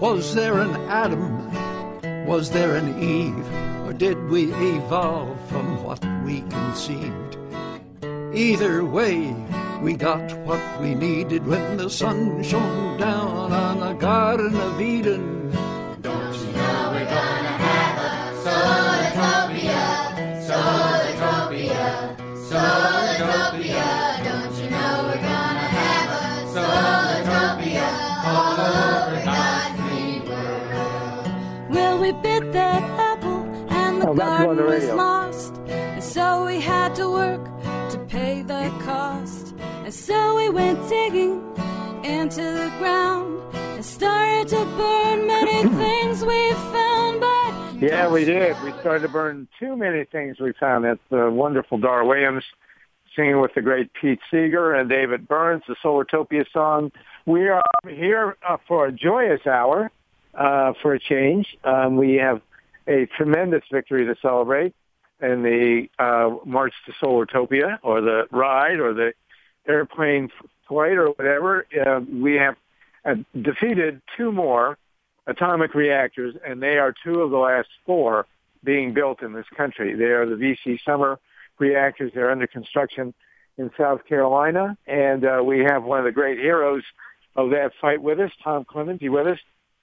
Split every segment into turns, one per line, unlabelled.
Was there an Adam? Was there an Eve? Or did we evolve from what we conceived? Either way, we got what we needed when the sun shone down on the Garden of Eden.
Don't you know we're gonna have a Solartopia, Solartopia, Solartopia. Don't you know we're gonna have a Solartopia all over God's green world?
Well, we bit that apple and the garden was lost, and so we had to work to pay the cost. And so we went digging into the ground and started to burn many things we found. But
yeah, we did. We started to burn too many things we found. That's the wonderful Dar Williams singing with the great Pete Seeger and David Burns, the Solartopia song. We are here for a joyous hour for a change. We have a tremendous victory to celebrate in the March to Solartopia, or the ride, or the airplane flight, or whatever. We have defeated two more atomic reactors, and they are two of the last four being built in this country. They are the V.C. Summer reactors. They're under construction in South Carolina, and we have one of the great heroes of that fight with us, Tom Clemens. You with us?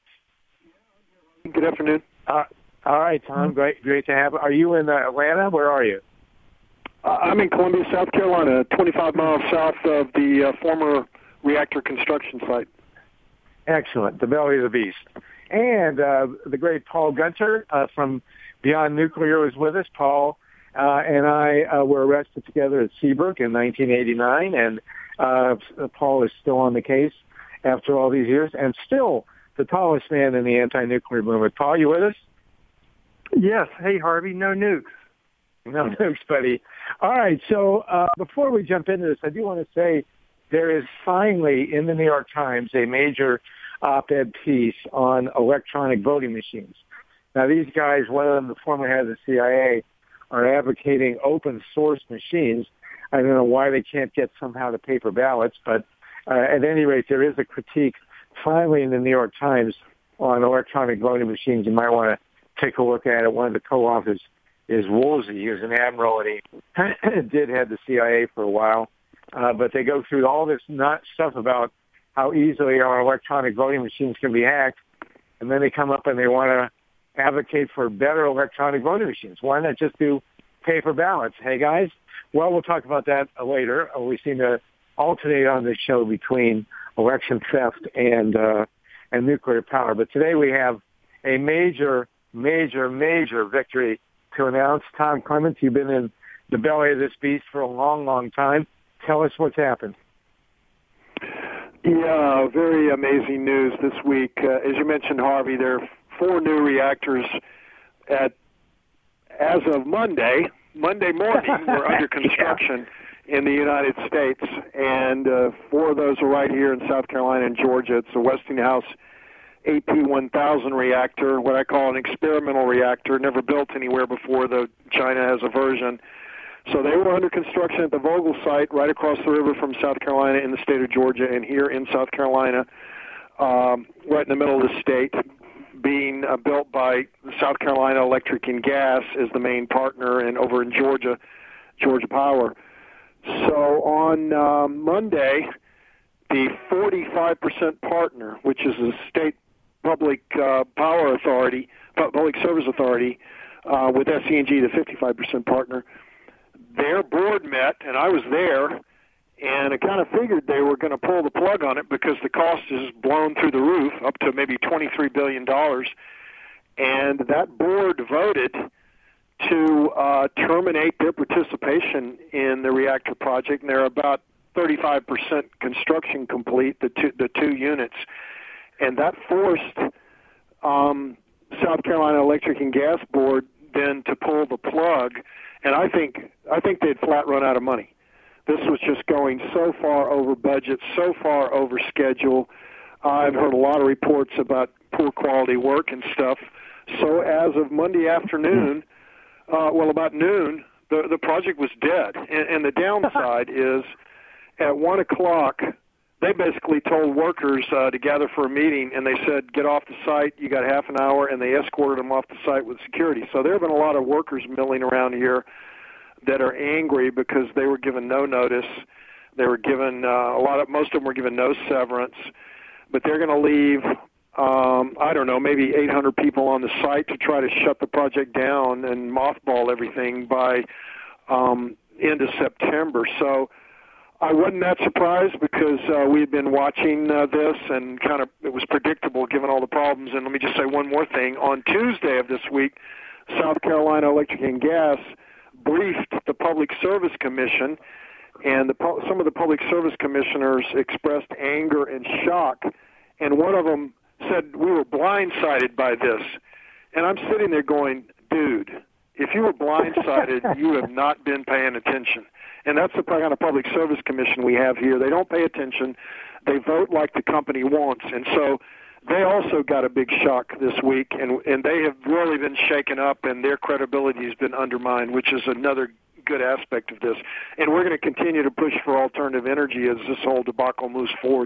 Good afternoon.
All right, Tom. Great to have you. Are you in Atlanta? Where are you?
I'm in Columbia, South Carolina, 25 miles south of the former reactor construction site.
Excellent. The belly of the beast. And the great Paul Gunter from Beyond Nuclear is with us. Paul and I were arrested together at Seabrook in 1989, and Paul is still on the case after all these years, and still the tallest man in the anti-nuclear movement. Paul, you with us?
Yes. Hey, Harvey. No nukes.
No nukes, buddy. All right. So before we jump into this, I do want to say there is finally in the New York Times a major op-ed piece on electronic voting machines. Now, these guys, one of them, the former head of the CIA, are advocating open source machines. I don't know why they can't get somehow to paper ballots, but at any rate, there is a critique finally in the New York Times on electronic voting machines. You might want to take a look at it. One of the co-authors is Woolsey. He was an admiral, and he did head the CIA for a while. But they go through all this stuff about how easily our electronic voting machines can be hacked, and then they come up and they want to advocate for better electronic voting machines. Why not just do paper ballots? Hey, guys? Well, we'll talk about that later. We seem to alternate on this show between election theft and nuclear power. But today we have a major victory to announce. Tom Clemens, you've been in the belly of this beast for a long, long time. Tell us what's happened.
Yeah, very amazing news this week. As you mentioned, Harvey, there are 4 new reactors as of Monday morning were under construction in the United States, and 4 of those are right here in South Carolina and Georgia. It's the Westinghouse AP1000 reactor, what I call an experimental reactor, never built anywhere before, though China has a version. So they were under construction at the Vogtle site right across the river from South Carolina in the state of Georgia, and here in South Carolina, right in the middle of the state, being built by South Carolina Electric and Gas as the main partner, and over in Georgia Power. So on Monday, the 45% partner, which is the state public power authority, public service authority, with SCNG, the 55% partner, their board met, and I was there, and I kind of figured they were going to pull the plug on it because the cost is blown through the roof, up to maybe $23 billion. And that board voted to terminate their participation in the reactor project, and they're about 35% construction complete, the two units. And that forced South Carolina Electric and Gas Board then to pull the plug. And I think they'd flat run out of money. This was just going so far over budget, so far over schedule. I've heard a lot of reports about poor quality work and stuff. So as of Monday afternoon, about noon, the project was dead. And the downside is at 1 o'clock they basically told workers to gather for a meeting, and they said, get off the site, you got half an hour, and they escorted them off the site with security. So there have been a lot of workers milling around here that are angry because they were given no notice. They were given most of them were given no severance, but they're going to leave, I don't know, maybe 800 people on the site to try to shut the project down and mothball everything by end of September. So I wasn't that surprised because we had been watching this and it was predictable given all the problems. And let me just say one more thing. On Tuesday of this week, South Carolina Electric and Gas briefed the Public Service Commission, and some of the public service commissioners expressed anger and shock, and one of them said, we were blindsided by this. And I'm sitting there going, dude, if you were blindsided, you have not been paying attention. And that's the kind of public service commission we have here. They don't pay attention. They vote like the company wants. And so they also got a big shock this week, and they have really been shaken up, and their credibility has been undermined, which is another good aspect of this. And we're going to continue to push for alternative energy as this whole debacle moves forward.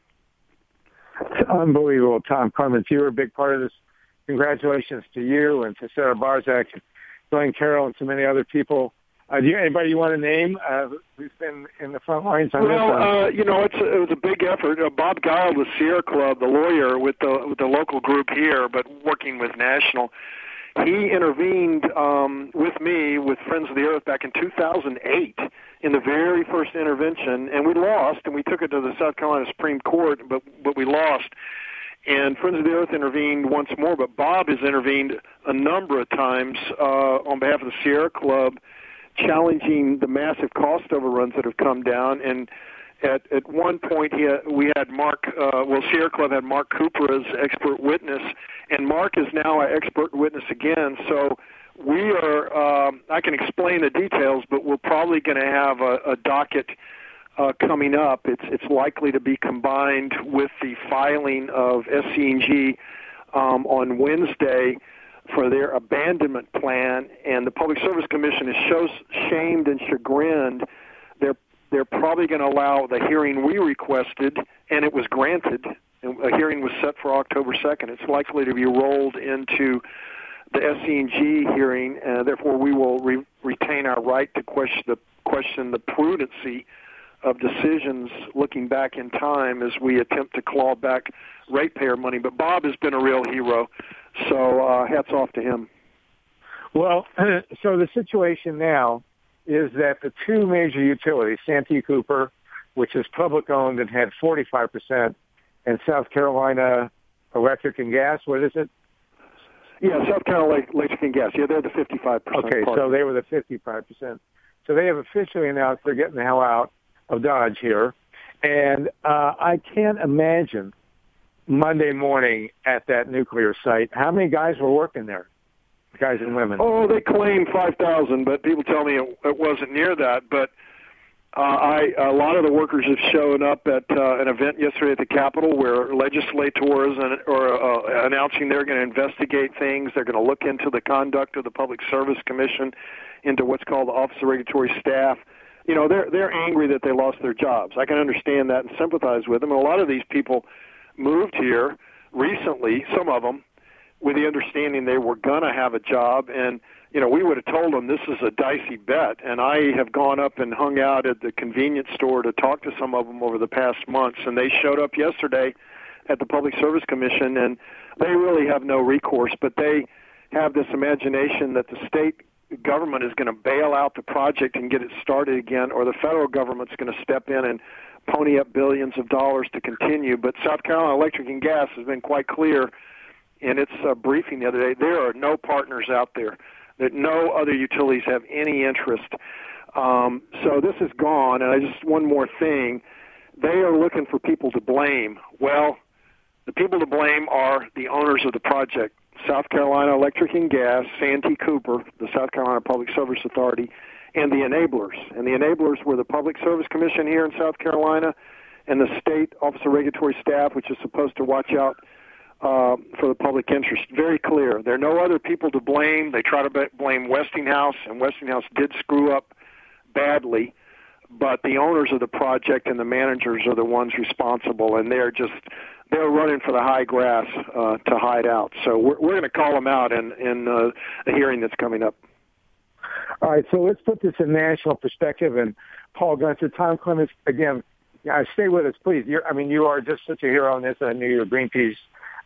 It's unbelievable, Tom Clements. You were a big part of this. Congratulations to you and to Sarah Barzak, Glenn Carroll, and so many other people. Anybody you want to name who's been in the front lines on this?
Well, it was a big effort. Bob Guile with Sierra Club, the lawyer with the local group here, but working with National, he intervened with me with Friends of the Earth back in 2008 in the very first intervention, and we lost, and we took it to the South Carolina Supreme Court, but we lost. And Friends of the Earth intervened once more, but Bob has intervened a number of times on behalf of the Sierra Club, challenging the massive cost overruns that have come down. And at one point, we had Sierra Club had Mark Cooper as expert witness, and Mark is now our expert witness again. So we are, I can explain the details, but we're probably going to have a docket coming up. It's likely to be combined with the filing of SC&G on Wednesday for their abandonment plan, and the Public Service Commission is so shamed and chagrined. They're probably going to allow the hearing we requested, and it was granted. A hearing was set for October 2nd. It's likely to be rolled into the SC&G hearing, and therefore we will retain our right to question the prudency of decisions looking back in time as we attempt to claw back ratepayer money. But Bob has been a real hero, so hats off to him.
Well, so the situation now is that the two major utilities, Santee Cooper, which is public-owned and had 45%, and South Carolina Electric and Gas, what is it?
Yeah, South Carolina Electric and Gas. Yeah, they're the 55%.
Okay, so they were the 55%. So they have officially announced they're getting the hell out of Dodge here. And I can't imagine Monday morning at that nuclear site, how many guys were working there, guys and women?
Oh, they claim 5,000, but people tell me it wasn't near that. But a lot of the workers have shown up at an event yesterday at the Capitol where legislators are announcing they're going to investigate things. They're going to look into the conduct of the Public Service Commission, into what's called the Office of Regulatory Staff. You know, they're angry that they lost their jobs. I can understand that and sympathize with them. And a lot of these people moved here recently, some of them, with the understanding they were going to have a job. And, you know, we would have told them this is a dicey bet. And I have gone up and hung out at the convenience store to talk to some of them over the past months. And they showed up yesterday at the Public Service Commission, and they really have no recourse. But they have this imagination that the state government is going to bail out the project and get it started again, or the federal government's going to step in and pony up billions of dollars to continue. But South Carolina Electric and Gas has been quite clear in its briefing the other day. There are no partners out there, that no other utilities have any interest. So this is gone. And one more thing. They are looking for people to blame. Well, the people to blame are the owners of the project, South Carolina Electric and Gas, Santee Cooper, the South Carolina Public Service Authority, and the enablers. And the enablers were the Public Service Commission here in South Carolina and the State Office of Regulatory Staff, which is supposed to watch out for the public interest. Very clear. There are no other people to blame. They try to blame Westinghouse, and Westinghouse did screw up badly but the owners of the project and the managers are the ones responsible, and they're running for the high grass to hide out. So we're going to call them out in a hearing that's coming up.
All right, so let's put this in national perspective. And Paul Gunter, Tom Clements, again, stay with us, please. You are just such a hero on this. I knew you were Greenpeace.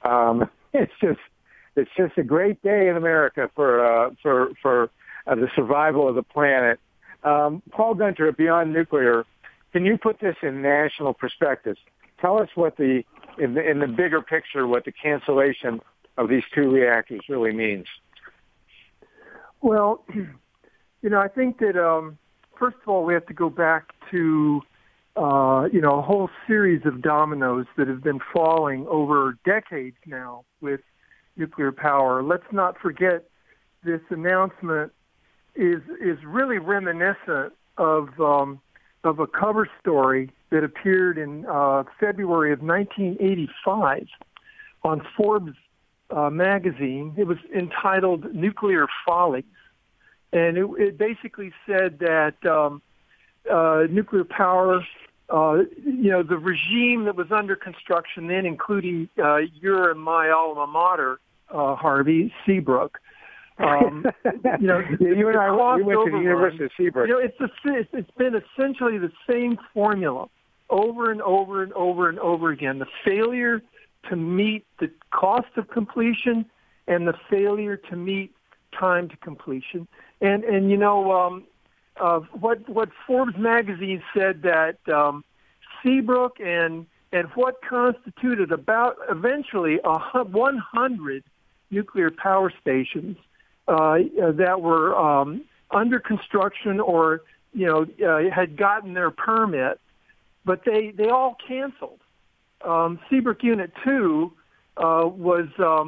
It's just a great day in America for the survival of the planet. Paul Gunter at Beyond Nuclear, can you put this in national perspective? Tell us what in the bigger picture, what the cancellation of these two reactors really means.
Well, I think that first of all, we have to go back to a whole series of dominoes that have been falling over decades now with nuclear power. Let's not forget this announcement is really reminiscent of a cover story that appeared in February of 1985 on Forbes magazine. It was entitled "Nuclear Follies," and it basically said that nuclear power, the regime that was under construction then, including your and my alma mater, Harvey, Seabrook.
You and I, we went to the University of Seabrook.
It's been essentially the same formula over and over and over and over again. The failure to meet the cost of completion and the failure to meet time to completion. And what Forbes magazine said that Seabrook and what constituted about eventually 100 nuclear power stations that were under construction or had gotten their permit, but they all canceled. Seabrook Unit 2 was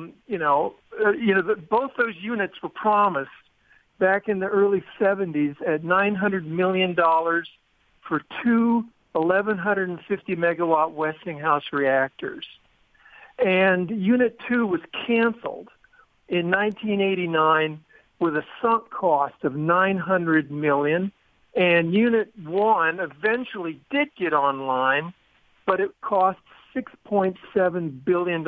both those units were promised back in the early 70s at $900 million for two 1,150 megawatt Westinghouse reactors. And Unit 2 was canceled in 1989 with a sunk cost of $900 million. And Unit 1 eventually did get online, but it cost $6.7 billion.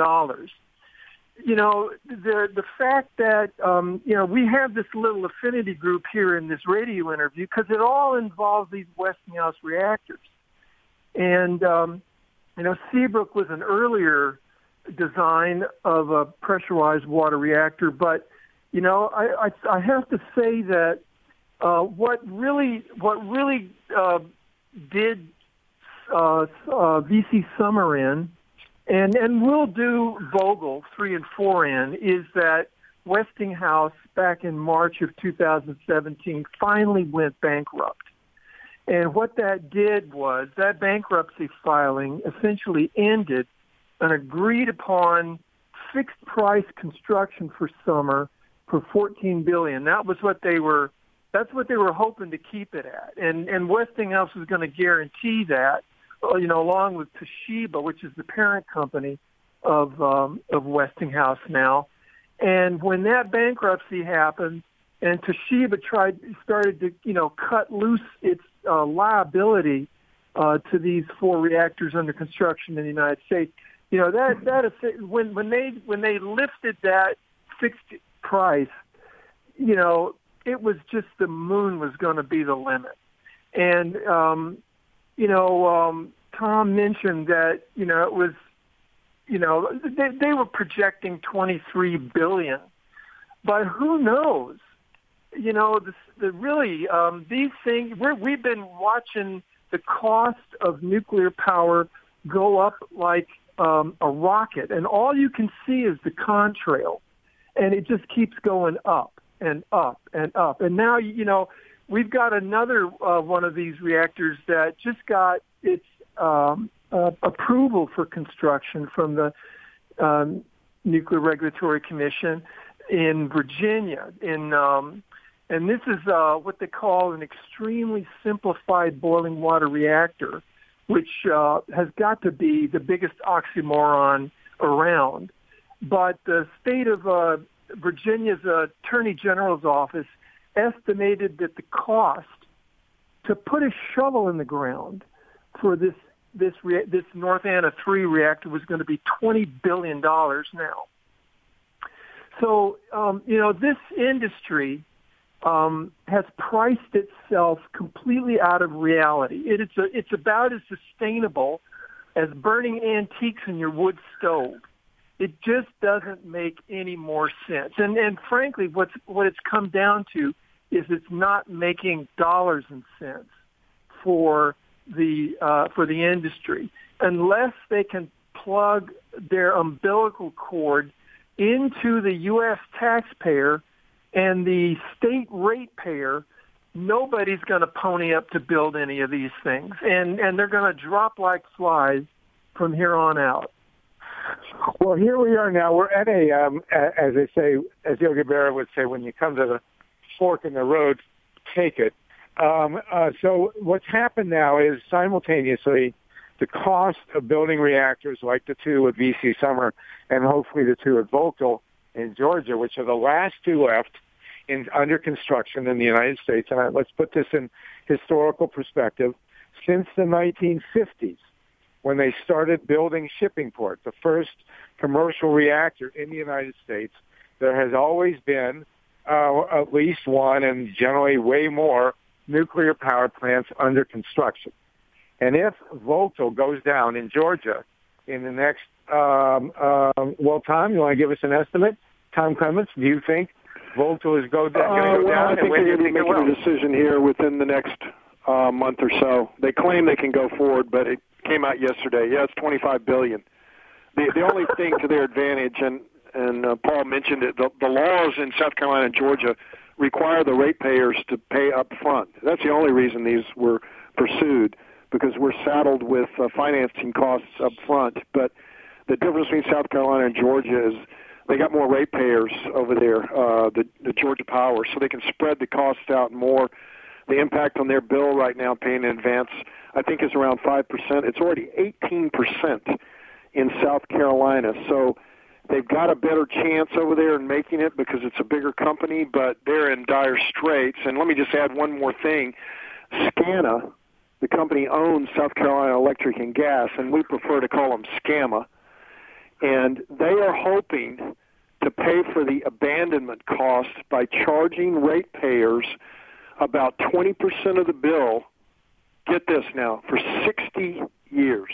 The fact that, we have this little affinity group here in this radio interview because it all involves these Westinghouse reactors. And, Seabrook was an earlier design of a pressurized water reactor, but, I have to say that what really did VC Summer in, and will do Vogtle 3 and 4 in, is that Westinghouse back in March of 2017 finally went bankrupt. And what that did was that bankruptcy filing essentially ended an agreed upon fixed price construction for Summer for $14 billion. That's what they were hoping to keep it at. And Westinghouse was going to guarantee that, along with Toshiba, which is the parent company of Westinghouse now. And when that bankruptcy happened and Toshiba started to, cut loose its liability to these 4 reactors under construction in the United States, when they lifted that fixed price, it was just the moon was going to be the limit. And Tom mentioned that it was they were projecting $23 billion, but who knows? These things, we've been watching the cost of nuclear power go up like a rocket, and all you can see is the contrail, and it just keeps going up and up and up. And now, we've got another one of these reactors that just got its approval for construction from the Nuclear Regulatory Commission in Virginia. And this is what they call an extremely simplified boiling water reactor, which has got to be the biggest oxymoron around. But the state of Virginia's Attorney General's office estimated that the cost to put a shovel in the ground for this North Anna 3 reactor was going to be $20 billion now. So, this industry has priced itself completely out of reality. It's about as sustainable as burning antiques in your wood stove. It just doesn't make any more sense. And frankly, what it's come down to is it's not making dollars and cents for the industry unless they can plug their umbilical cord into the U.S. taxpayer and the state ratepayer. Nobody's going to pony up to build any of these things, and they're going to drop like flies from here on out.
Well, here we are now. We're at as they say, as Yogi Berra would say, when you come to the fork in the road, take it. So what's happened now is simultaneously the cost of building reactors like the two at VC Summer and hopefully the two at Vogtle in Georgia, which are the last two left under construction in the United States. And let's put this in historical perspective. Since the 1950s, when they started building Shippingport, the first commercial reactor in the United States, there has always been at least one and generally way more nuclear power plants under construction. And if Vogtle goes down in Georgia in the next, Tom, you want to give us an estimate? Tom Clements, do you think Vogtle is going to go down?
I think they're going to be making a decision here within the next month or so. They claim they can go forward, but it came out yesterday. Yeah, it's $25 billion. The only thing to their advantage, and Paul mentioned it, the laws in South Carolina and Georgia require the ratepayers to pay up front. That's the only reason these were pursued, because we're saddled with financing costs up front. But the difference between South Carolina and Georgia is they got more ratepayers over there, the Georgia Power, so they can spread the costs out more. The impact on their bill right now, paying in advance, I think is around 5%. It's already 18% in South Carolina. So they've got a better chance over there in making it because it's a bigger company, but they're in dire straits. And let me just add one more thing. SCANA, the company, owns South Carolina Electric and Gas, and we prefer to call them SCAMA. And they are hoping to pay for the abandonment costs by charging ratepayers about 20% of the bill, get this now, for 60 years.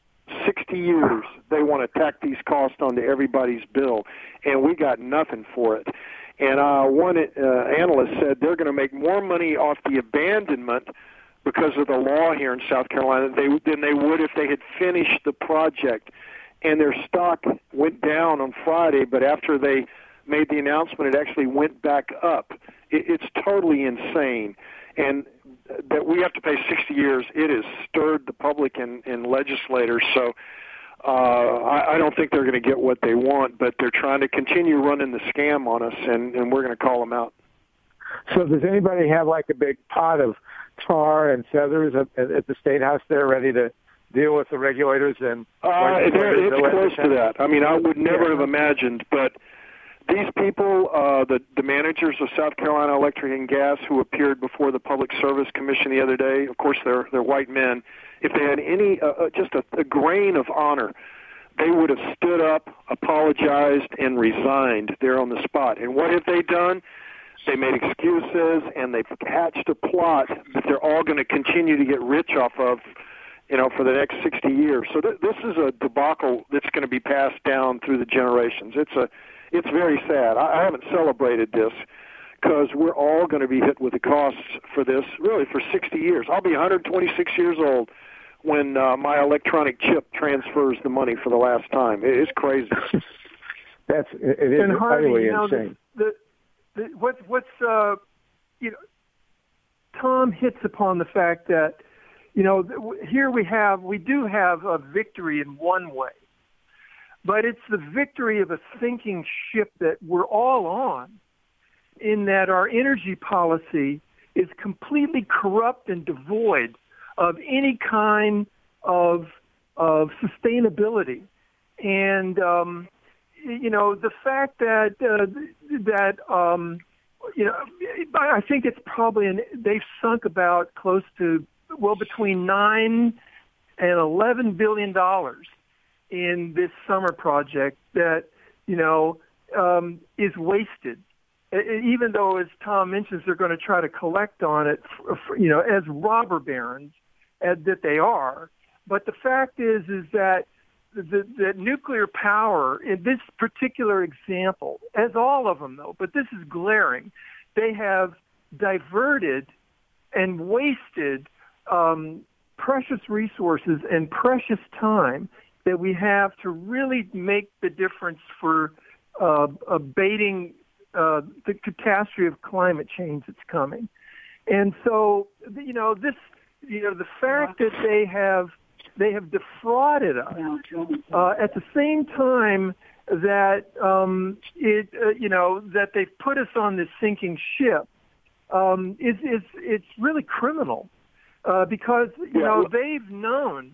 60 years they want to tack these costs onto everybody's bill, and we got nothing for it. And one analyst said they're going to make more money off the abandonment because of the law here in South Carolina than they would if they had finished the project. And their stock went down on Friday, but after they made the announcement, it actually went back up. It's totally insane. And that we have to pay 60 years, it has stirred the public and legislators. So I don't think they're going to get what they want, but they're trying to continue running the scam on us, and we're going to call them out.
So does anybody have like a big pot of tar and feathers at the State House there ready to deal with the regulators? And
it's close to that. I mean, I would never have imagined, but these people, the managers of South Carolina Electric and Gas who appeared before the Public Service Commission the other day, of course they're white men, if they had any, just a grain of honor, they would have stood up, apologized, and resigned there on the spot. And what have they done? They made excuses, and they've hatched a plot that they're all going to continue to get rich off of, for the next 60 years. So this is a debacle that's going to be passed down through the generations. It's very sad. I haven't celebrated this because we're all going to be hit with the costs for this, really, for 60 years. I'll be 126 years old when my electronic chip transfers the money for the last time. It is crazy.
It is utterly insane.
Tom hits upon the fact that, here we do have a victory in one way, but it's the victory of a sinking ship that we're all on, in that our energy policy is completely corrupt and devoid of any kind of sustainability. And, the fact that I think it's probably they've sunk about close to between $9 and $11 billion in this summer project that is wasted. Even though, as Tom mentions, they're going to try to collect on it, as robber barons that they are. But the fact is that the nuclear power in this particular example, as all of them though, but this is glaring, they have diverted and wasted precious resources and precious time that we have to really make the difference for abating the catastrophe of climate change that's coming. And so, the fact that they have defrauded us at the same time that that they've put us on this sinking ship it's really criminal because they've known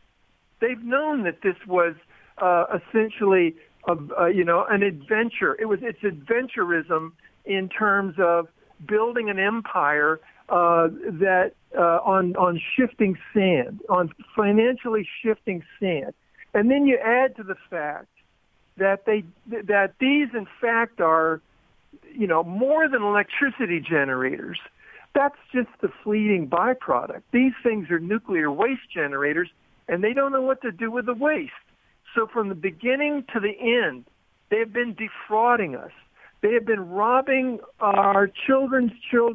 that this was essentially an adventure. It's adventurism in terms of building an empire that on shifting sand, on financially shifting sand, and then you add to the fact that these in fact are more than electricity generators. That's just the fleeting byproduct. These things are nuclear waste generators, and they don't know what to do with the waste. So from the beginning to the end, they have been defrauding us. They have been robbing our children's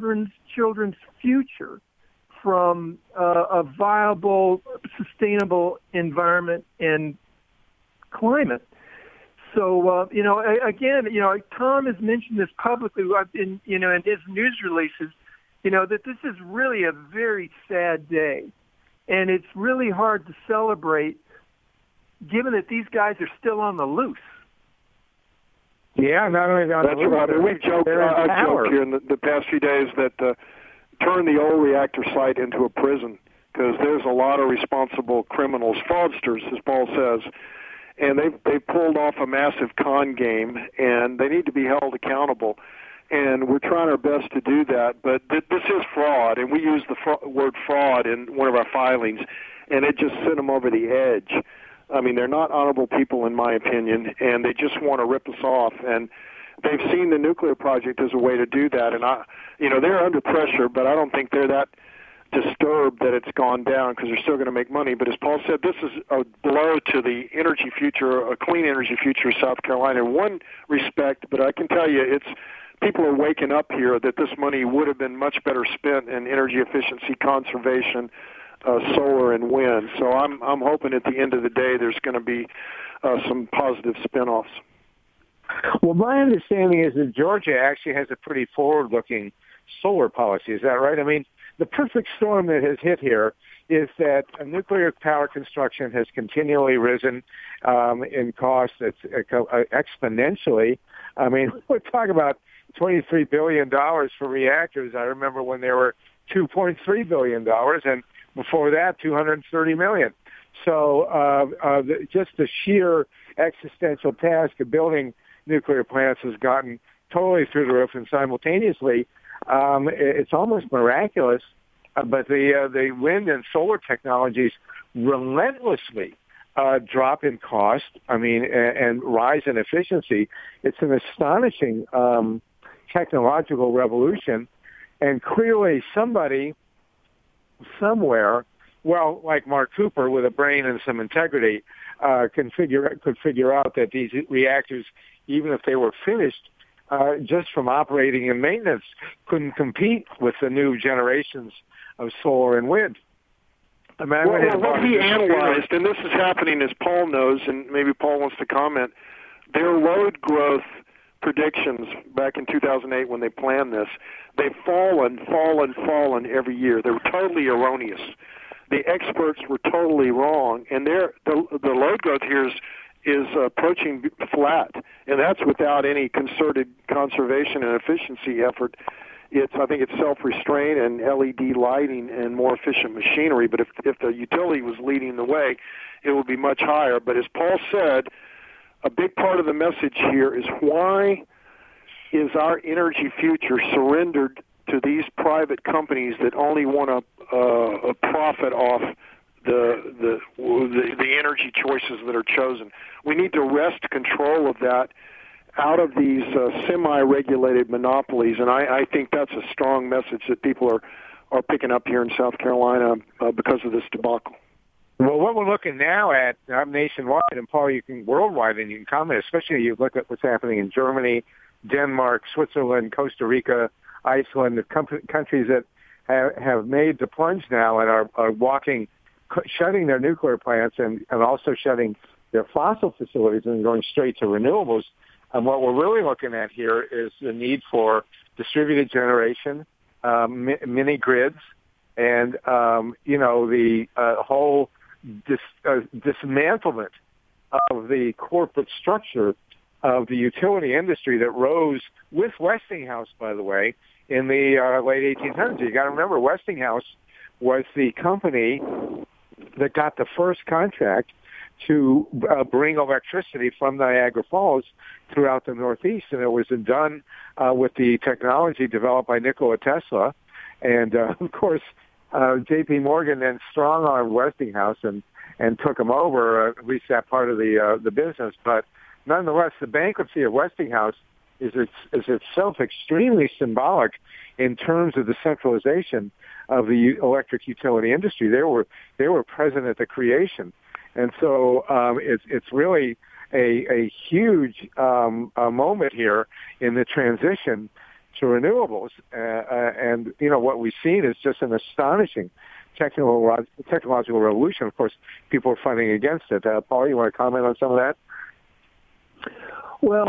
future from a viable, sustainable environment and climate. So, again, Tom has mentioned this publicly in his news releases, that this is really a very sad day. And it's really hard to celebrate given that these guys are still on the loose.
Yeah, not only on the loose.
That's right. We've joked here in the past few days that turn the old reactor site into a prison because there's a lot of responsible criminals, fraudsters, as Paul says, and they've pulled off a massive con game, and they need to be held accountable. And we're trying our best to do that, but this is fraud, and we use the word fraud in one of our filings, and it just sent them over the edge. I mean, they're not honorable people, in my opinion, and they just want to rip us off. And they've seen the nuclear project as a way to do that. And they're under pressure, but I don't think they're that disturbed that it's gone down because they're still going to make money. But as Paul said, this is a blow to the energy future, a clean energy future of South Carolina in one respect. But I can tell you, people are waking up here that this money would have been much better spent in energy efficiency, conservation, solar and wind. So I'm hoping at the end of the day there's going to be some positive spinoffs.
Well, my understanding is that Georgia actually has a pretty forward-looking solar policy. Is that right? I mean, the perfect storm that has hit here is that nuclear power construction has continually risen in cost. It's exponentially. I mean, we're talking about $23 billion for reactors. I remember when there were $2.3 billion, and before that, $230 million. So just the sheer existential task of building nuclear plants has gotten totally through the roof, and simultaneously, it's almost miraculous. But the wind and solar technologies relentlessly drop in cost. I mean, and rise in efficiency. It's an astonishing technological revolution, and clearly somebody somewhere, well, like Mark Cooper with a brain and some integrity, could figure out that these reactors, even if they were finished, just from operating and maintenance, couldn't compete with the new generations of solar and wind.
What he analyzed, and this is happening as Paul knows, and maybe Paul wants to comment, their load growth predictions back in 2008 when they planned this, they've fallen every year. They were totally erroneous. The experts were totally wrong, and the load growth here is approaching flat, and that's without any concerted conservation and efficiency effort. I think it's self-restraint and LED lighting and more efficient machinery, but if the utility was leading the way, it would be much higher. But as Paul said, a big part of the message here is why is our energy future surrendered to these private companies that only want to profit off the energy choices that are chosen? We need to wrest control of that out of these semi-regulated monopolies, and I think that's a strong message that people are picking up here in South Carolina because of this debacle.
Well, what we're looking now at, I'm nationwide, and Paul, you can worldwide, and you can comment, especially you look at what's happening in Germany, Denmark, Switzerland, Costa Rica, Iceland, the countries that have made the plunge now and are shutting their nuclear plants and also shutting their fossil facilities and going straight to renewables. And what we're really looking at here is the need for distributed generation, mini grids, and the whole dismantlement of the corporate structure of the utility industry that rose with Westinghouse, by the way, in the late 1800s. You got to remember, Westinghouse was the company that got the first contract to bring electricity from Niagara Falls throughout the Northeast, and it was done with the technology developed by Nikola Tesla. And of course, J.P. Morgan then strong-armed Westinghouse and took them over, at least that part of the business. But nonetheless, the bankruptcy of Westinghouse is itself extremely symbolic in terms of the centralization of the electric utility industry. They were present at the creation, and so it's really a huge moment here in the transition to renewables. And what we've seen is just an astonishing technological revolution. Of course, people are fighting against it. Paul, you want to comment on some of that?
Well,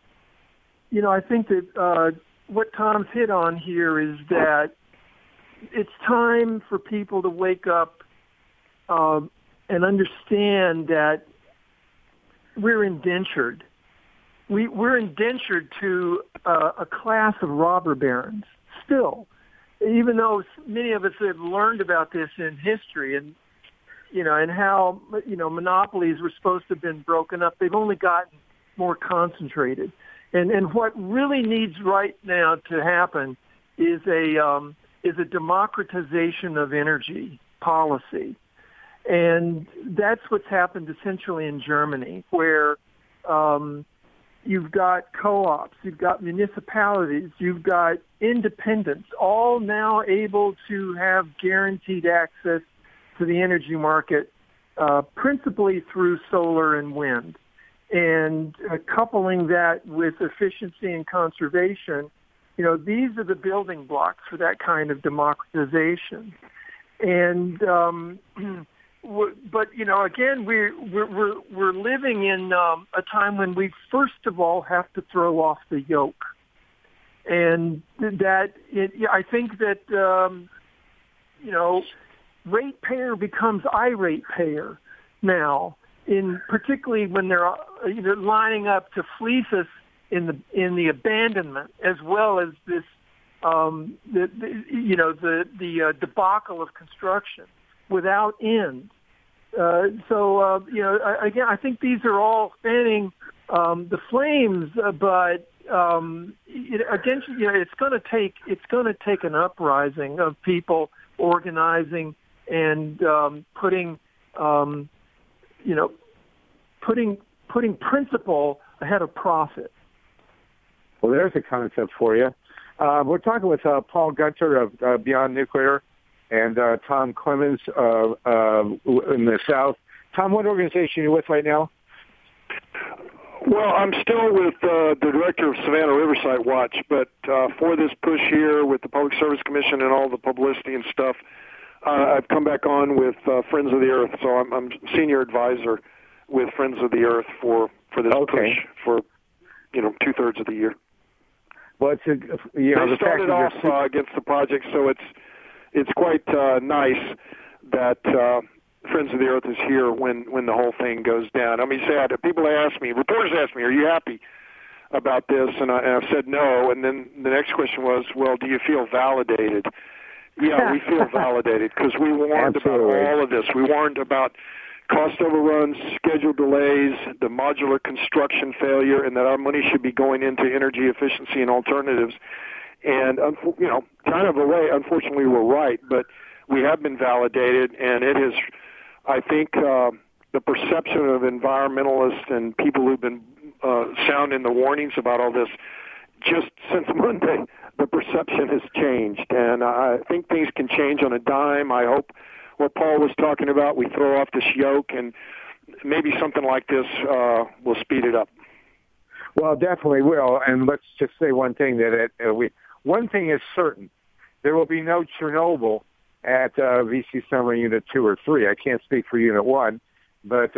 I think that what Tom's hit on here is that it's time for people to wake up and understand that we're indentured. We're indentured to a class of robber barons still, even though many of us have learned about this in history and how monopolies were supposed to have been broken up. They've only gotten more concentrated. And what really needs right now to happen is a democratization of energy policy. And that's what's happened essentially in Germany, where you've got co-ops, you've got municipalities, you've got independents, all now able to have guaranteed access to the energy market, principally through solar and wind. And coupling that with efficiency and conservation, these are the building blocks for that kind of democratization. And but again, we're living in a time when we first of all have to throw off the yoke, and I think that ratepayer becomes irate payer now. Particularly when they're lining up to fleece us in the abandonment, as well as this the debacle of construction without end. Again, I think these are all fanning the flames, but it's going to take an uprising of people organizing and putting principle ahead of profit.
Well, there's a concept for you. We're talking with Paul Gunter of Beyond Nuclear and Tom Clemens in the South. Tom, what organization are you with right now?
Well, I'm still with the director of Savannah Riverside Watch, but for this push here with the Public Service Commission and all the publicity and stuff, I've come back on with Friends of the Earth, so I'm senior advisor with Friends of the Earth for this push for 2/3 of the year.
Well,
they started off against the project, so it's quite nice that Friends of the Earth is here when the whole thing goes down. I mean, reporters ask me, "Are you happy about this?" And I've said no. And then the next question was, "Well, do you feel validated?" Yeah, we feel validated because we warned about all of this. We warned about cost overruns, schedule delays, the modular construction failure, and that our money should be going into energy efficiency and alternatives. And, kind of a way, unfortunately, we're right, but we have been validated, and it is, I think, the perception of environmentalists and people who've been sounding the warnings about all this, just since Monday, the perception has changed. And I think things can change on a dime. I hope what Paul was talking about, we throw off this yoke, and maybe something like this will speed it up.
Well, definitely will. And let's just say one thing, one thing is certain. There will be no Chernobyl at VC Summer Unit 2 or 3. I can't speak for Unit 1, but,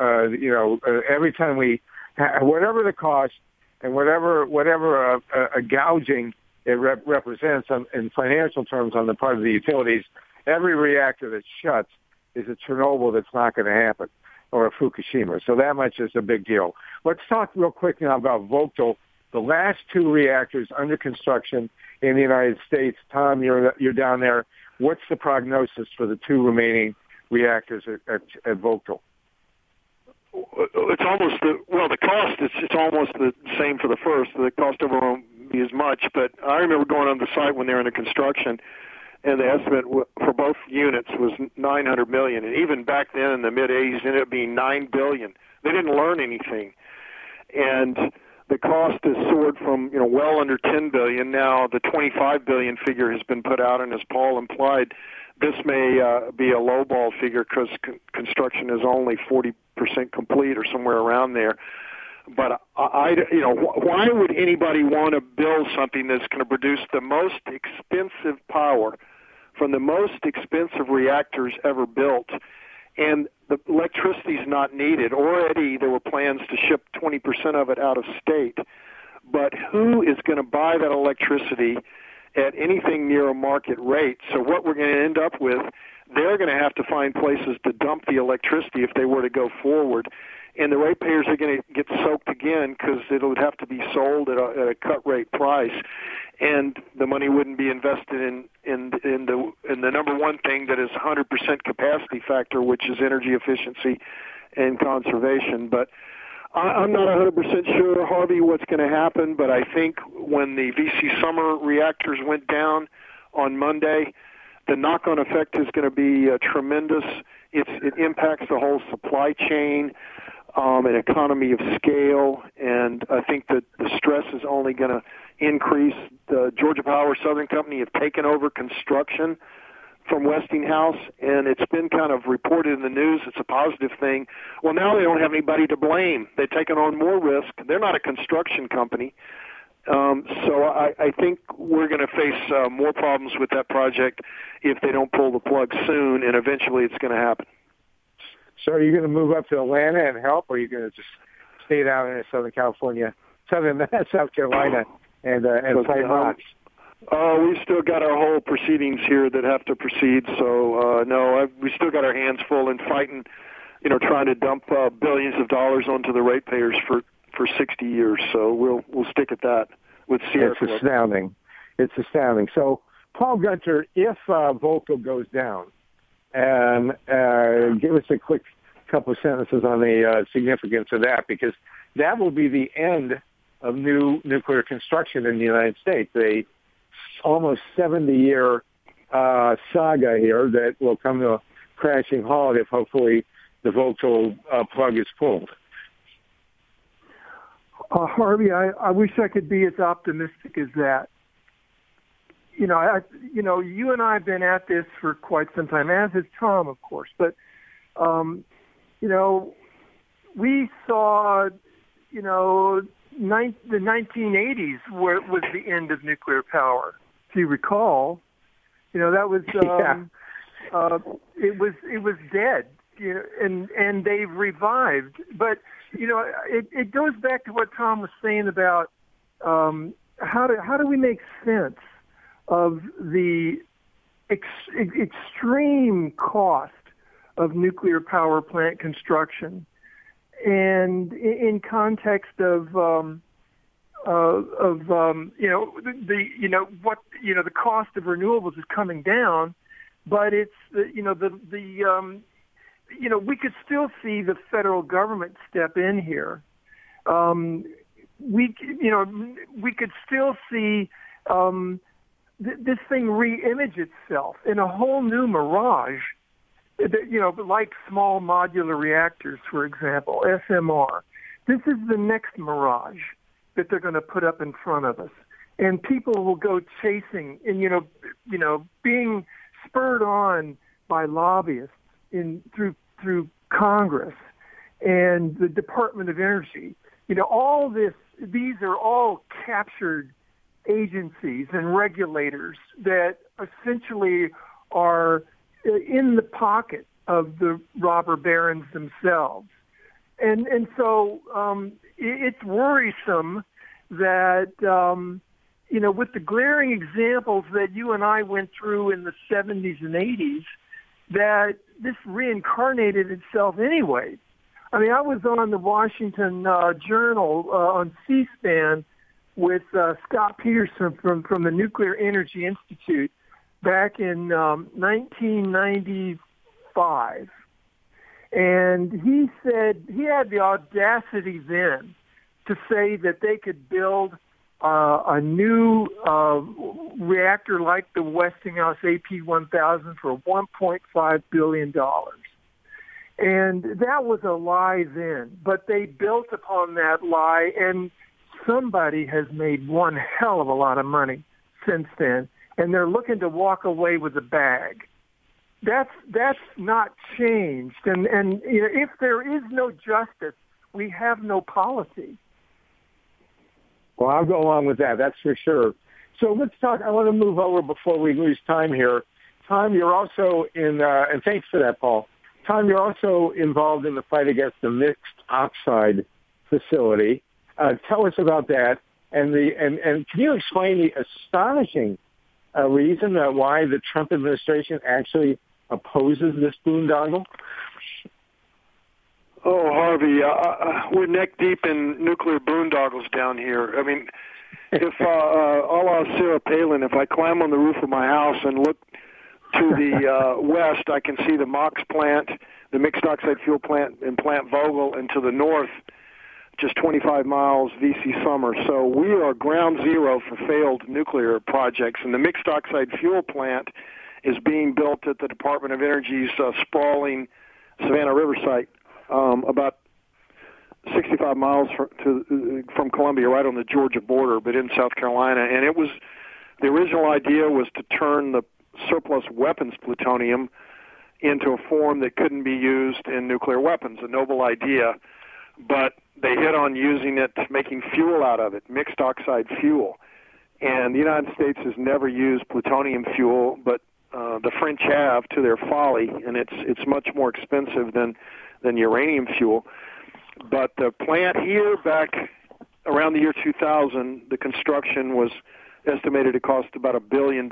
every time whatever the cost and whatever a gouging it represents in financial terms on the part of the utilities, every reactor that shuts is a Chernobyl that's not going to happen, or a Fukushima. So that much is a big deal. Let's talk real quick now about Vogtle, the last 2 reactors under construction in the United States. Tom, you're down there. What's the prognosis for the 2 remaining reactors at Vogtle?
It's almost the cost. It's almost the same for the first. The cost overrun won't be as much, but I remember going on the site when they were under construction, and the estimate for both units was $900 million, and even back then in the mid-'80s, ended up being $9 billion. They didn't learn anything, and the cost has soared from well under $10 billion. Now the $25 billion figure has been put out, and as Paul implied, this may be a lowball figure because construction is only 40% complete or somewhere around there. But why would anybody want to build something that's going to produce the most expensive power from the most expensive reactors ever built, and the electricity is not needed? Already there were plans to ship 20% of it out of state. But who is going to buy that electricity at anything near a market rate? So what we're going to end up with, they're going to have to find places to dump the electricity if they were to go forward. And the ratepayers are going to get soaked again because it would have to be sold at a cut rate price, and the money wouldn't be invested in the number one thing that is 100% capacity factor, which is energy efficiency and conservation. But I'm not 100% sure, Harvey, what's going to happen. But I think when the VC Summer reactors went down on Monday, the knock-on effect is going to be tremendous. It impacts the whole supply chain. An economy of scale, and I think that the stress is only going to increase. The Georgia Power Southern Company have taken over construction from Westinghouse, and it's been kind of reported in the news. It's a positive thing. Well, now they don't have anybody to blame. They've taken on more risk. They're not a construction company. So I think we're going to face more problems with that project if they don't pull the plug soon, and eventually it's going to happen.
So are you going to move up to Atlanta and help, or are you going to just stay down in South Carolina, and play rocks?
We've still got our whole proceedings here that have to proceed. So we still got our hands full in fighting, trying to dump billions of dollars onto the ratepayers for 60 years. So we'll stick at that with Sierra.
It's astounding. It's astounding. So Paul Gunter, if Vogtle goes down, give us a quick couple of sentences on the significance of that, because that will be the end of new nuclear construction in the United States. A almost 70-year saga here that will come to a crashing halt if hopefully the Vogtle plug is pulled.
Harvey, I wish I could be as optimistic as that. You and I have been at this for quite some time, as has Tom, of course. But, we saw, the 1980s where it was the end of nuclear power. If you recall, that was it was dead, and they've revived. But it goes back to what Tom was saying about how do we make sense of the extreme cost of nuclear power plant construction, and in context of the cost of renewables is coming down, but it's the we could still see the federal government step in here. We could still see this thing re-image itself in a whole new mirage. Like small modular reactors, for example, SMR. This is the next mirage that they're going to put up in front of us, and people will go chasing and being spurred on by lobbyists through Congress and the Department of Energy. All this. These are all captured agencies and regulators that essentially are in the pocket of the robber barons themselves. And so it's worrisome that, with the glaring examples that you and I went through in the 70s and 80s, that this reincarnated itself anyway. I mean, I was on the Washington Journal on C-SPAN with Scott Peterson from the Nuclear Energy Institute back in 1995. And he said he had the audacity then to say that they could build a new reactor like the Westinghouse AP1000 for $1.5 billion. And that was a lie then, but they built upon that lie, and somebody has made one hell of a lot of money since then, and they're looking to walk away with a bag. That's not changed, and if there is no justice, we have no policy.
Well, I'll go along with that. That's for sure. So let's talk. I want to move over before we lose time here. Tom, you're also in, and thanks for that, Paul. Tom, you're also involved in the fight against the mixed oxide facility. Tell us about that, and can you explain the astonishing reason why the Trump administration actually opposes this boondoggle?
Oh, Harvey, we're neck deep in nuclear boondoggles down here. I mean, if a la Sarah Palin, if I climb on the roof of my house and look to the west, I can see the MOX plant, the mixed oxide fuel plant in Plant Vogtle, and to the north, just 25 miles, VC Summer. So we are ground zero for failed nuclear projects, and the mixed oxide fuel plant is being built at the Department of Energy's sprawling Savannah River site, about 65 miles from Columbia, right on the Georgia border, but in South Carolina. And the original idea was to turn the surplus weapons plutonium into a form that couldn't be used in nuclear weapons, a noble idea, but they hit on using it, making fuel out of it, mixed oxide fuel. And the United States has never used plutonium fuel, but the French have, to their folly, and it's much more expensive than uranium fuel. But the plant here, back around the year 2000, the construction was estimated to cost about $1 billion.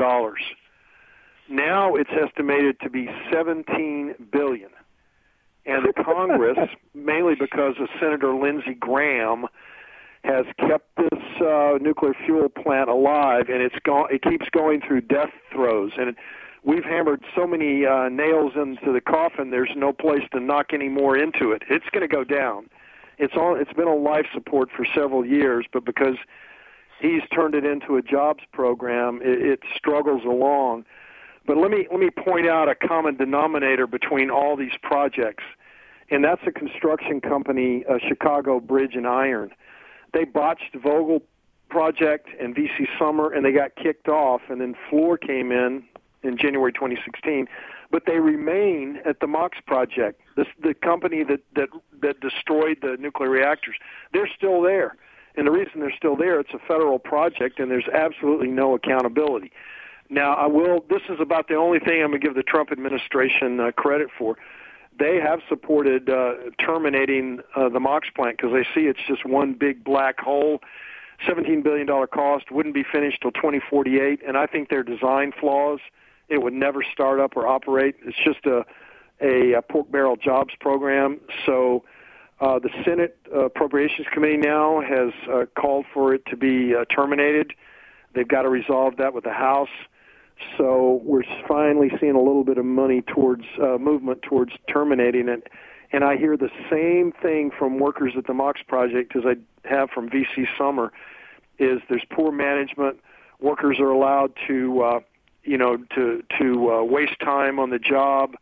Now it's estimated to be $17 billion. And the Congress, mainly because of Senator Lindsey Graham, has kept this nuclear fuel plant alive, and it keeps going through death throes. And we've hammered so many nails into the coffin, there's no place to knock any more into it. It's going to go down. It's been on life support for several years, but because he's turned it into a jobs program, it struggles along. But let me point out a common denominator between all these projects, and that's a construction company, Chicago Bridge and Iron. They botched the Vogtle project and VC Summer, and they got kicked off, and then Fluor came in January 2016. But they remain at the MOX project, the company that destroyed the nuclear reactors. They're still there. And the reason they're still there, it's a federal project, and there's absolutely no accountability. Now, this is about the only thing I'm going to give the Trump administration credit for. They have supported terminating the MOX plant because they see it's just one big black hole, $17 billion cost, wouldn't be finished till 2048, and I think their design flaws, it would never start up or operate. It's just a pork barrel jobs program. So the Senate Appropriations Committee now has called for it to be terminated. They've got to resolve that with the House. So we're finally seeing a little bit of money towards movement towards terminating it. And I hear the same thing from workers at the MOX project as I have from VC Summer, is there's poor management. Workers are allowed to, waste time on the job.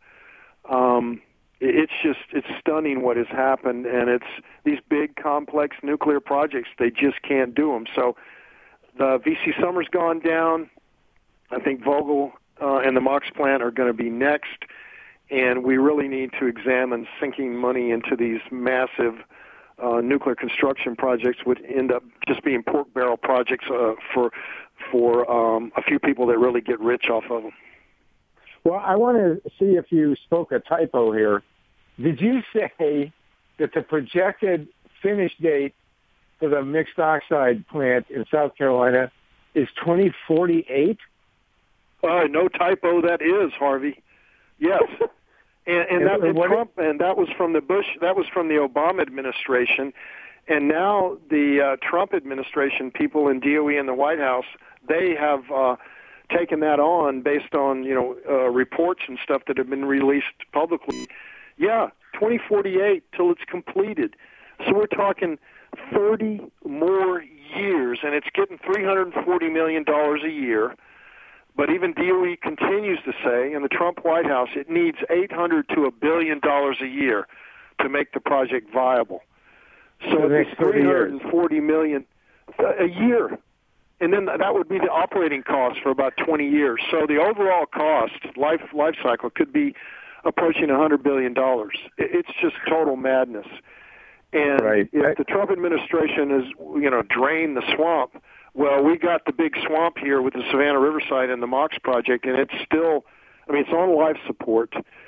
It's stunning what has happened, and it's these big, complex nuclear projects, they just can't do them. So the VC Summer's gone down. I think Vogtle and the MOX plant are going to be next, and we really need to examine sinking money into these massive nuclear construction projects, would end up just being pork barrel projects for a few people that really get rich off of them.
Well, I want to see if you spoke a typo here. Did you say that the projected finish date for the mixed oxide plant in South Carolina is 2048?
No typo, that is, Harvey. Yes. And that was from the Obama administration. And now the Trump administration, people in DOE and the White House, they have taken that on based on, reports and stuff that have been released publicly. Yeah, 2048 till it's completed. So we're talking 30 more years, and it's getting $340 million a year. But even DOE continues to say, in the Trump White House, it needs $800 to $1 billion a year to make the project viable. So it's $340 million a year. And then that would be the operating cost for about 20 years. So the overall cost, life cycle, could be approaching $100 billion. It's just total madness. And if the Trump administration has, drained the swamp, well, we got the big swamp here with the Savannah Riverside and the MOX project, and it's still, it's on life support,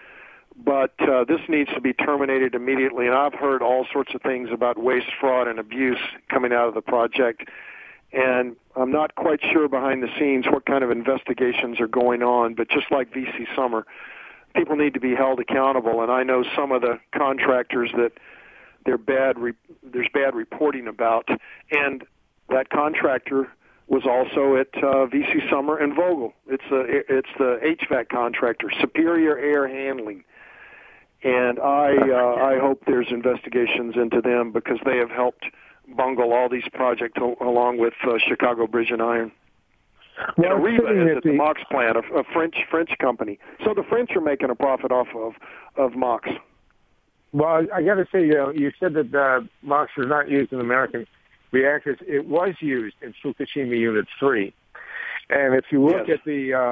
but this needs to be terminated immediately. And I've heard all sorts of things about waste, fraud, and abuse coming out of the project, and I'm not quite sure behind the scenes what kind of investigations are going on, but just like VC Summer, people need to be held accountable. And I know some of the contractors that there's bad reporting about, and that contractor was also at VC Summer and Vogtle. It's the HVAC contractor, Superior Air Handling, and I hope there's investigations into them because they have helped bungle all these projects along with Chicago Bridge and Iron. Well, and Areva is at the MOX plant, a French company. So the French are making a profit off of MOX.
Well, I got to say, you said that MOX is not used in American reactors. It was used in Fukushima Unit 3. And if you look at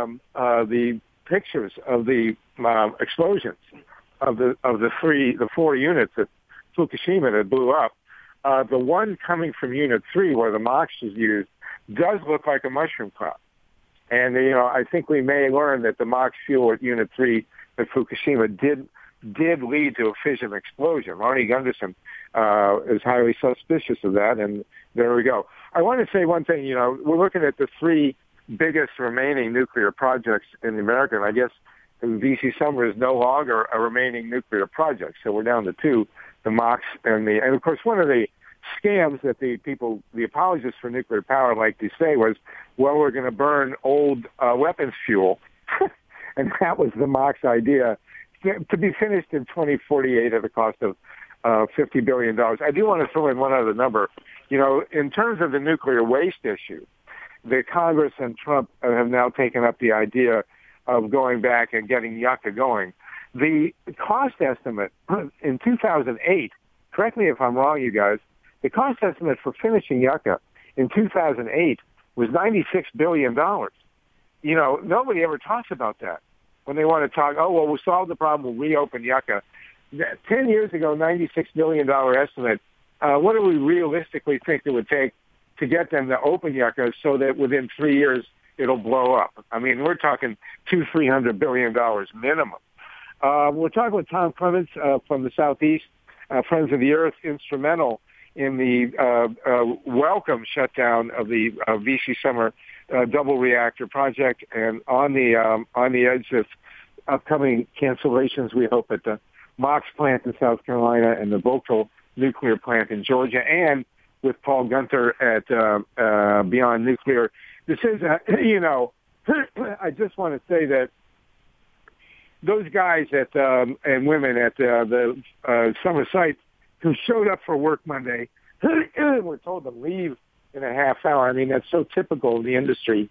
the pictures of the explosions of the four units at Fukushima that blew up, the one coming from Unit 3 where the MOX is used does look like a mushroom cloud. And, I think we may learn that the MOX fuel at Unit 3 at Fukushima did lead to a fission explosion. Arnie Gunderson is highly suspicious of that, and there we go. I want to say one thing. We're looking at the three biggest remaining nuclear projects in America, and I guess VC Summer is no longer a remaining nuclear project, so we're down to two, the MOX and of course, one of the scams that the apologists for nuclear power like to say was, well, we're going to burn old weapons fuel, and that was the MOX idea, to be finished in 2048 at a cost of $50 billion. I do want to throw in one other number. In terms of the nuclear waste issue, the Congress and Trump have now taken up the idea of going back and getting Yucca going. The cost estimate in 2008, correct me if I'm wrong, you guys, the cost estimate for finishing Yucca in 2008 was $96 billion. Nobody ever talks about that. When they want to talk, we'll solve the problem, we'll reopen Yucca. 10 years ago, $96 billion estimate. What do we realistically think it would take to get them to open Yucca so that within 3 years it'll blow up? We're talking $200-300 billion minimum. We're talking with Tom Clements from the Southeast, Friends of the Earth, instrumental in the welcome shutdown of the VC Summer double reactor project, and on the edge of upcoming cancellations, we hope, at the MOX plant in South Carolina and the Vogtle nuclear plant in Georgia, and with Paul Gunther at Beyond Nuclear. This is, I just want to say that those guys and women at the summer site who showed up for work Monday were told to leave in a half hour. I mean, that's so typical of the industry.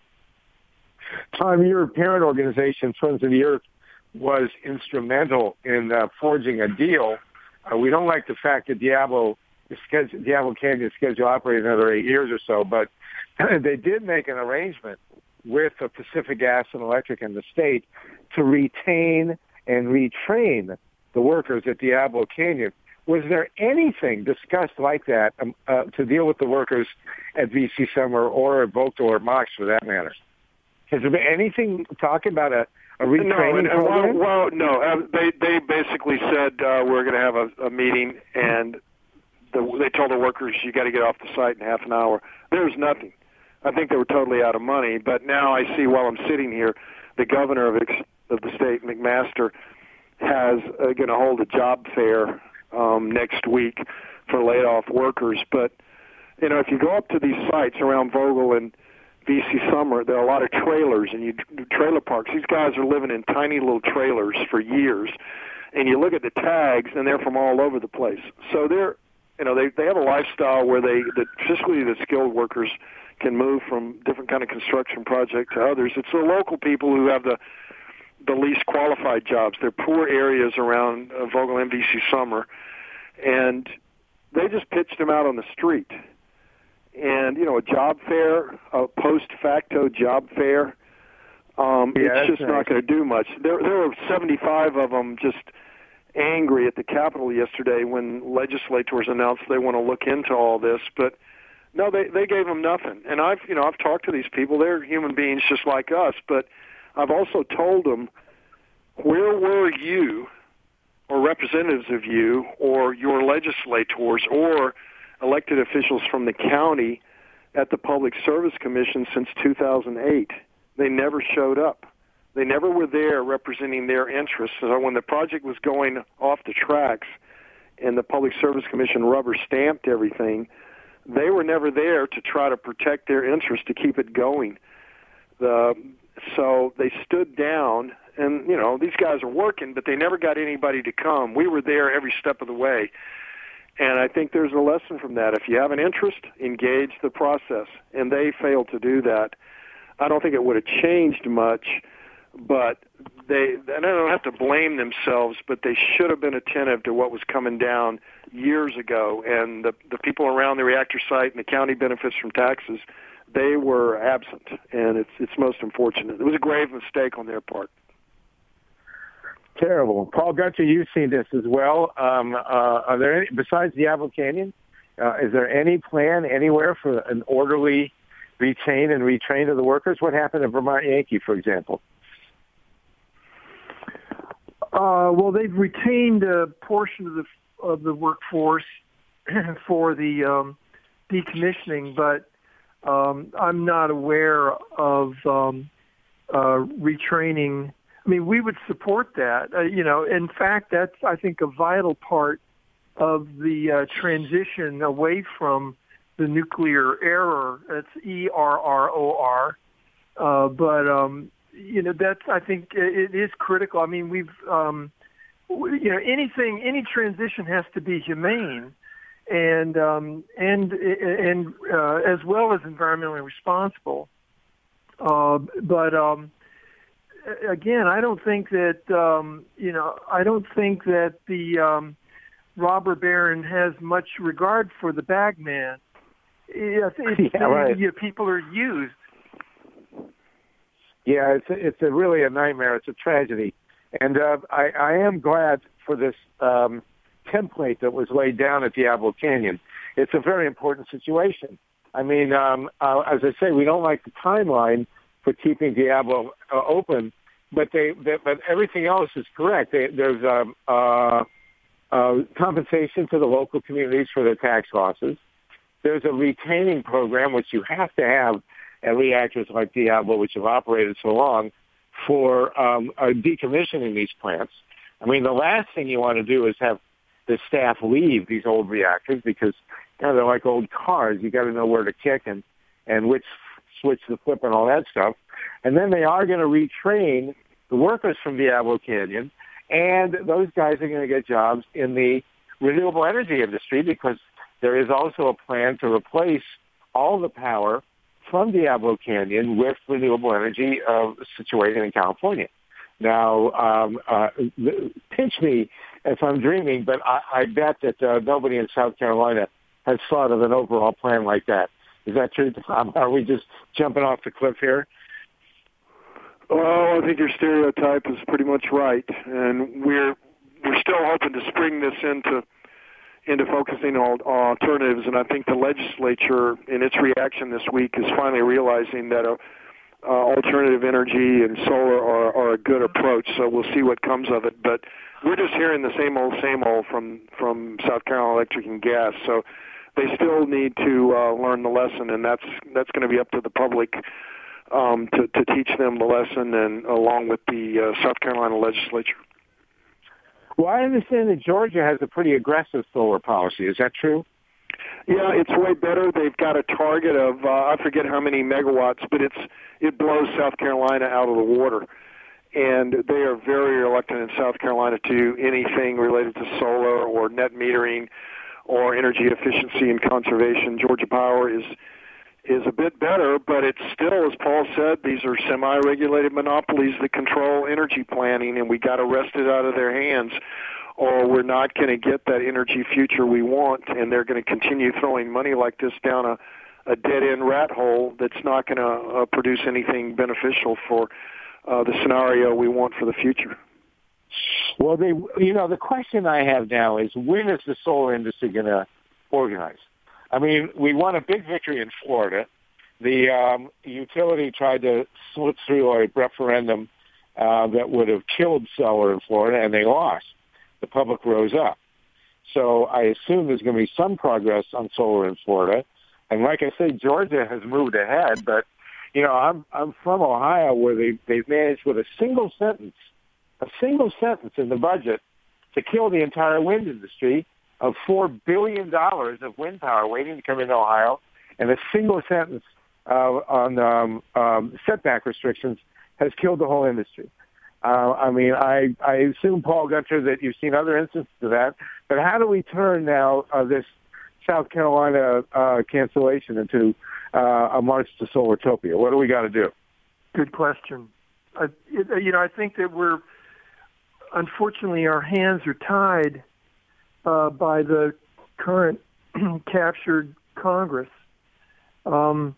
Tom, your parent organization, Friends of the Earth, was instrumental in forging a deal. We don't like the fact that Diablo Canyon is scheduled to operate another 8 years or so, but they did make an arrangement with the Pacific Gas and Electric and the state to retain and retrain the workers at Diablo Canyon. Was there anything discussed like that to deal with the workers at VC Summer or at Vogtle or Mox for that matter? Has there been anything talking about a retraining program?
Well, no. They basically said we're going to have a meeting, and they told the workers you got to get off the site in half an hour. There was nothing. I think they were totally out of money. But now I see while I'm sitting here, the governor of the state, McMaster, has going to hold a job fair next week for laid off workers. But if you go up to these sites around Vogtle and VC Summer, there are a lot of trailers and trailer parks. These guys are living in tiny little trailers for years, and you look at the tags, and they're from all over the place. So they're, they have a lifestyle where particularly the skilled workers can move from different kind of construction project to others. It's the local people who have the least qualified jobs. They're poor areas around Vogtle and VC Summer, and they just pitched them out on the street. And, a job fair, a post-facto job fair, it's just not going to do much. There were 75 of them just angry at the Capitol yesterday when legislators announced they want to look into all this. But, no, they gave them nothing. And I've talked to these people. They're human beings just like us. But I've also told them, where were you or representatives of you or your legislators or elected officials from the county at the Public Service Commission since 2008. They never showed up. They never were there representing their interests. So when the project was going off the tracks and the Public Service Commission rubber stamped everything, they were never there to try to protect their interests, to keep it going. So they stood down, and, these guys are working, but they never got anybody to come. We were there every step of the way. And I think there's a lesson from that. If you have an interest, engage the process. And they failed to do that. I don't think it would have changed much, but they don't have to blame themselves, but they should have been attentive to what was coming down years ago. And the people around the reactor site and the county benefits from taxes, they were absent. And it's most unfortunate. It was a grave mistake on their part.
Terrible. Paul Gutcher, you've seen this as well. Are there any, besides Diablo Canyon, is there any plan anywhere for an orderly retain and retrain of the workers? What happened at Vermont Yankee, for example?
Well, they've retained a portion of the workforce for the decommissioning, but I'm not aware of retraining. I mean, we would support that. In fact, that's, I think, a vital part of the transition away from the nuclear error. That's ERROR. That's, I think, it is critical. I mean, any transition has to be humane and as well as environmentally responsible. Again, I don't think that the robber baron has much regard for the bagman. People are used.
Yeah, it's really a nightmare. It's a tragedy, and I am glad for this template that was laid down at Diablo Canyon. It's a very important situation. I mean, as I say, we don't like the timeline for keeping Diablo open, but everything else is correct. There's compensation to the local communities for their tax losses. There's a retaining program, which you have to have at reactors like Diablo, which have operated so long, for decommissioning these plants. I mean, the last thing you want to do is have the staff leave these old reactors because they're like old cars. You got to know where to kick and which switch to flip and all that stuff. And then they are going to retrain the workers from Diablo Canyon, and those guys are going to get jobs in the renewable energy industry because there is also a plan to replace all the power from Diablo Canyon with renewable energy situated in California. Now, pinch me if I'm dreaming, but I bet that nobody in South Carolina has thought of an overall plan like that. Is that true, Tom? Are we just jumping off the cliff here?
Well, I think your stereotype is pretty much right, and we're still hoping to spring this into focusing on alternatives. And I think the legislature, in its reaction this week, is finally realizing that alternative energy and solar are a good approach. So we'll see what comes of it. But we're just hearing the same old from South Carolina Electric and Gas. So they still need to learn the lesson, and that's going to be up to the public to teach them the lesson, and along with the South Carolina legislature.
Well, I understand that Georgia has a pretty aggressive solar policy. Is that true?
Yeah, it's way better. They've got a target of I forget how many megawatts, but it blows South Carolina out of the water. And they are very reluctant in South Carolina to do anything related to solar or net metering or energy efficiency and conservation. Georgia Power is a bit better, but it's still, as Paul said, these are semi-regulated monopolies that control energy planning, and we got to wrest it out of their hands, or we're not going to get that energy future we want, and they're going to continue throwing money like this down a dead-end rat hole that's not going to produce anything beneficial for the scenario we want for the future.
Well, the question I have now is, when is the solar industry going to organize? I mean, we won a big victory in Florida. The utility tried to slip through a referendum that would have killed solar in Florida, and they lost. The public rose up. So I assume there's going to be some progress on solar in Florida. And like I say, Georgia has moved ahead, but I'm from Ohio, where they've managed with a single sentence in the budget to kill the entire wind industry of $4 billion of wind power waiting to come into Ohio, and a single sentence on setback restrictions has killed the whole industry. I assume, Paul Gunter, that you've seen other instances of that, but how do we turn now this South Carolina cancellation into a march to Solartopia? What do we got to do?
Good question. I think that unfortunately, our hands are tied by the current captured Congress, there's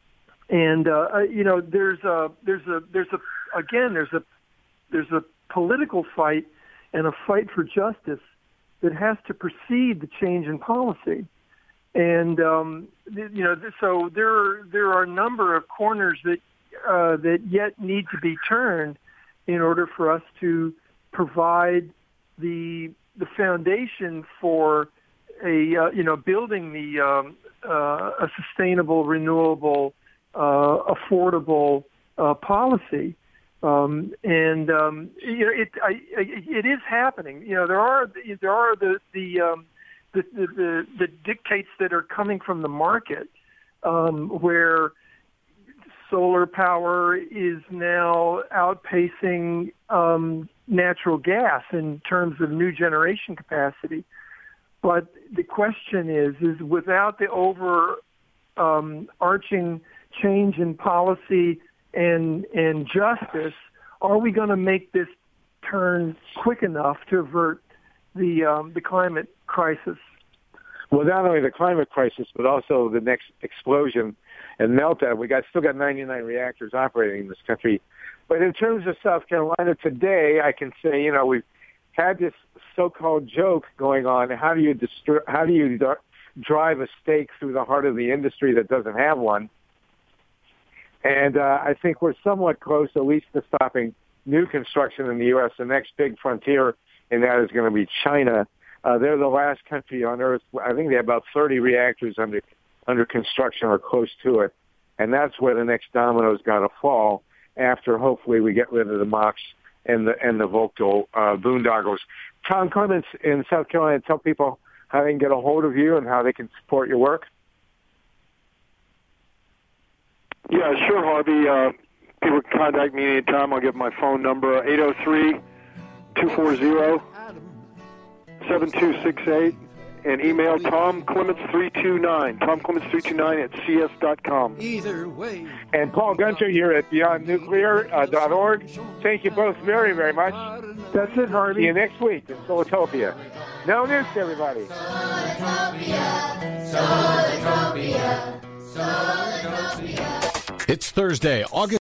a political fight and a fight for justice that has to precede the change in policy, and so there are a number of corners that yet need to be turned in order for us to provide the foundation for building a sustainable, renewable, affordable policy, it is happening. There are the dictates that are coming from the market, where solar power is now outpacing natural gas in terms of new generation capacity. But the question is without the overarching change in policy and justice, are we going to make this turn quick enough to avert the climate crisis?
Well, not only the climate crisis, but also the next explosion and meltdown. We still got 99 reactors operating in this country. But in terms of South Carolina today, I can say, we've had this so-called joke going on. How do you drive a stake through the heart of the industry that doesn't have one? And I think we're somewhat close, at least, to stopping new construction in the U.S. The next big frontier in that is going to be China. They're the last country on Earth. I think they have about 30 reactors under construction or close to it. And that's where the next domino's got to fall after, hopefully, we get rid of the MOX and the Vogtle boondoggles. Tom Clements in South Carolina, tell people how they can get a hold of you and how they can support your work.
Yeah, sure, Harvey. People can contact me anytime. I'll give my phone number, 803-240-7268, and email TomClements329, TomClements329
Either way.
And Paul Gunter here at BeyondNuclear.org. Thank you both very, very much.
That's it, Harvey.
See you next week in Solartopia. No nukes, everybody.
Solartopia, Solartopia, Solartopia.
It's Thursday, August